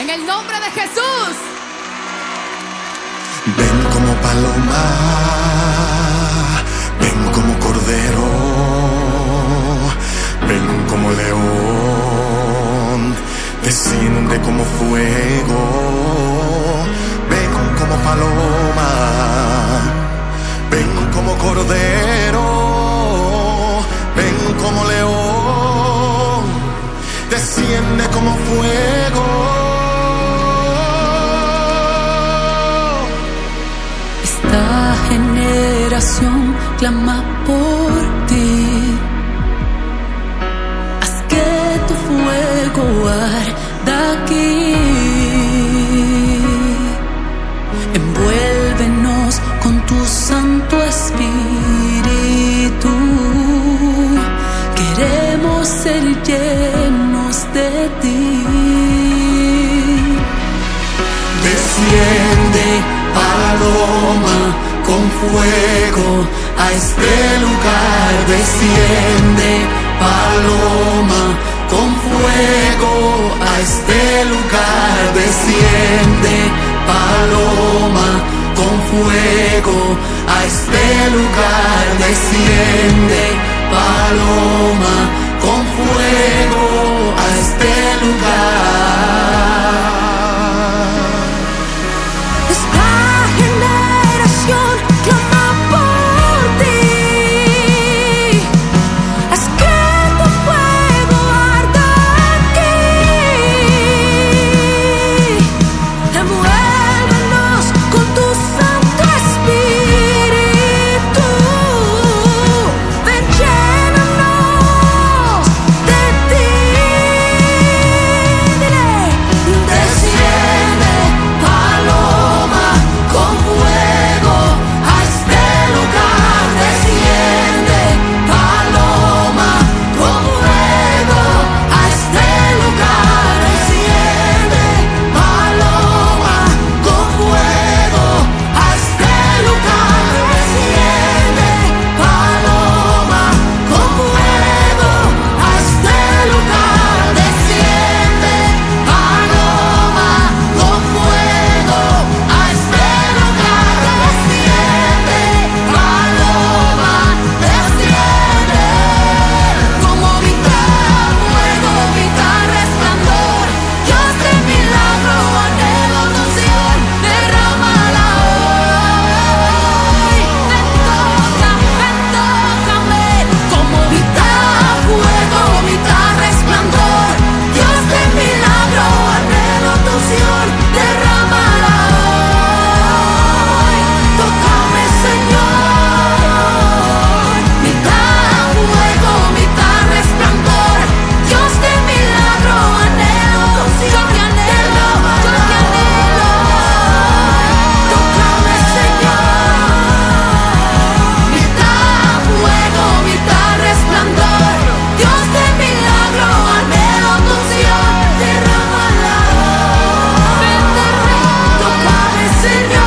el nombre de Jesús. Ven como paloma, ven como cordero, ven como león, desciende como fuego. Ven como paloma, ven como cordero, ven como león, desciende como fuego. Esta generación clama por ti. Haz que tu fuego arda aquí. Envuélvenos con tu Santo Espíritu. Queremos ser llenos de ti. Desciende, paloma, con fuego a este lugar. Desciende, paloma, con fuego a este lugar. Desciende, paloma, con fuego a este lugar. Desciende, paloma, con fuego a este lugar. Esta generación clama por ti. Haz que tu fuego arda aquí. Envuélvenos con tu Santo Espíritu. Ven, llénanos de ti. Desciende, paloma, con fuego a este lugar. Desciende, paloma, con fuego a este lugar. Desciende, paloma, con fuego a este lugar. Desciende, paloma, con fuego a este lugar. Desciende, paloma, con fuego a este lugar. Desciende, paloma, desciende. Como vital fuego, vital resplandor, Dios de milagro, anhelo tu unción, derrámala hoy. Ven, tócame. Como vital fuego, vital resplandor, Dios de milagro, anhelo tu unción, derrámala hoy. Tócame, Señor. Vital fuego, vital resplandor, Dios de milagro, anhelo tu unción, derrámala hoy. Tócame, Señor. Vital fuego, vital resplandor, Dios de milagro, anhelo tu unción, derrámala hoy. Tócame, Señor.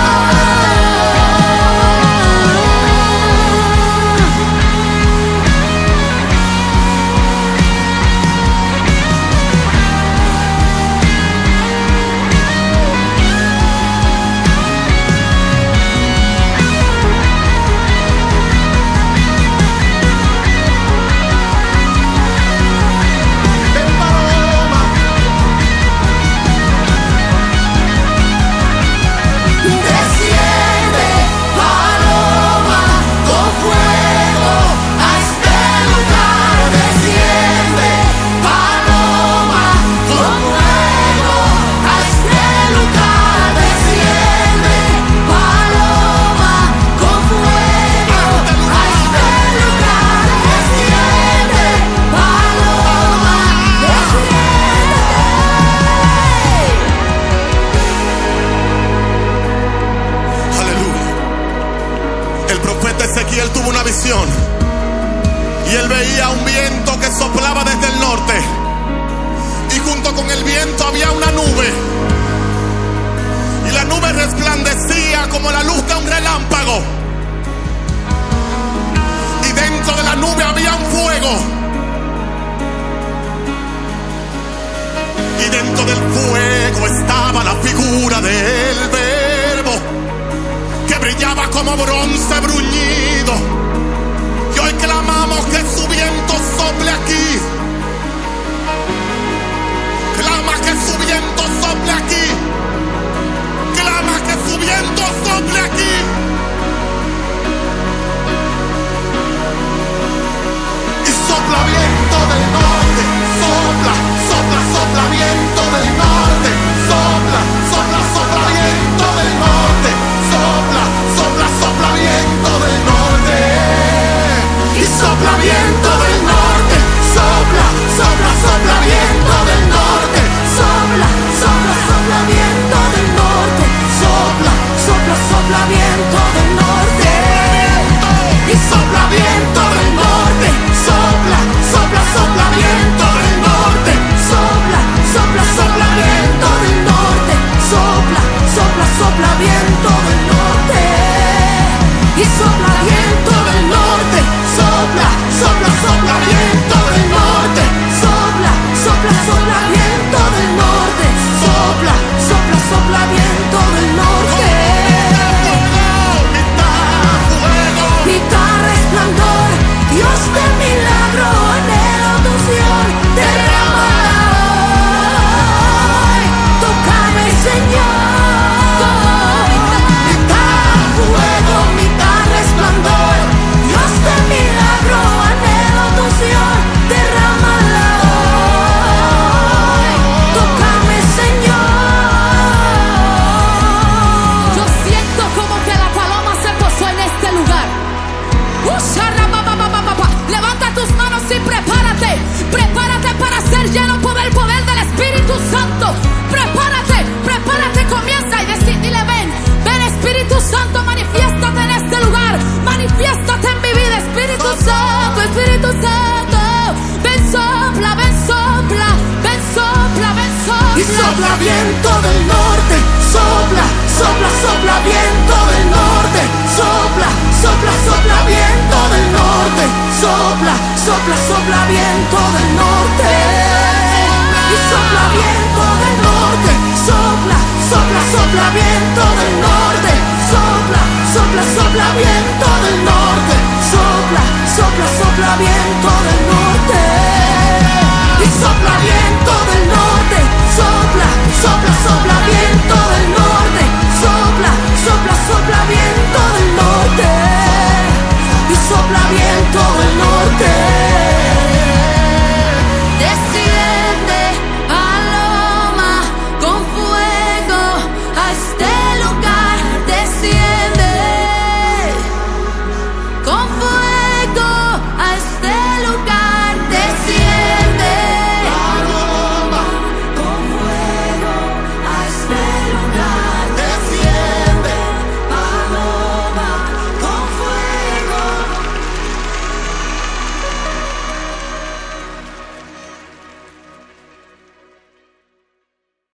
Ven, paloma, Desciende, paloma, con fuego a este lugar. Desciende, paloma, con fuego a este lugar. Desciende, paloma, con fuego a este lugar. Desciende, paloma, desciende. aleluya. El profeta Ezequiel tuvo una visión y él veía un viento que soplaba desde el norte, y junto con el viento había una nube, y la nube resplandecía como la luz de un relámpago, y dentro de la nube había un fuego, y dentro del fuego como bronce bruñido. Y hoy clamamos que su viento sople aquí. Clama que su viento sople aquí. Clama que su viento sople aquí. Y sopla viento del norte. Sopla, sopla, sopla viento del norte. Sopla, sopla, sopla viento del norte. Sopla, sopla, sopla viento del norte. Y sopla viento del norte. Sopla, sopla, sopla viento del norte. Sopla, sopla, sopla viento del norte. Sopla, sopla, sopla viento del norte. Y sopla viento del norte. Sopla, sopla, sopla viento del norte. Sopla, sopla, sopla viento del norte. Sopla, sopla, sopla viento del norte. Y sopla viento del norte. Sopla, sopla, sopla viento del norte. Sopla, sopla, sopla viento del norte. Sopla, sopla, sopla viento del norte. Grita resplandor, Dios de milagro, anhelo tu unción, derrámala hoy. Tócame, Señor. Mitad fuego, mitad resplandor, Dios de milagro, anhelo tu unción, derrámala hoy. Tócame, Señor. Yo siento como que la paloma se posó en este lugar. Levanta tus manos y prepárate. Prepárate para ser lleno por el poder del Espíritu Santo. Prepárate, prepárate, comienza y dile: ven, ven Espíritu Santo, manifiéstate en este lugar. Manifiéstate en mi vida, Espíritu Santo, Espíritu Santo. Ven, sopla, ven, sopla, ven, sopla, ven, sopla. Y sopla viento del norte. Sopla, sopla, sopla viento del norte. Sopla, sopla, sopla viento del norte. Sopla, sopla, sopla viento del norte. Y sopla viento del norte. Sopla, sopla, sopla viento del norte. Sopla, sopla, sopla viento del norte. Sopla, sopla, sopla viento del norte.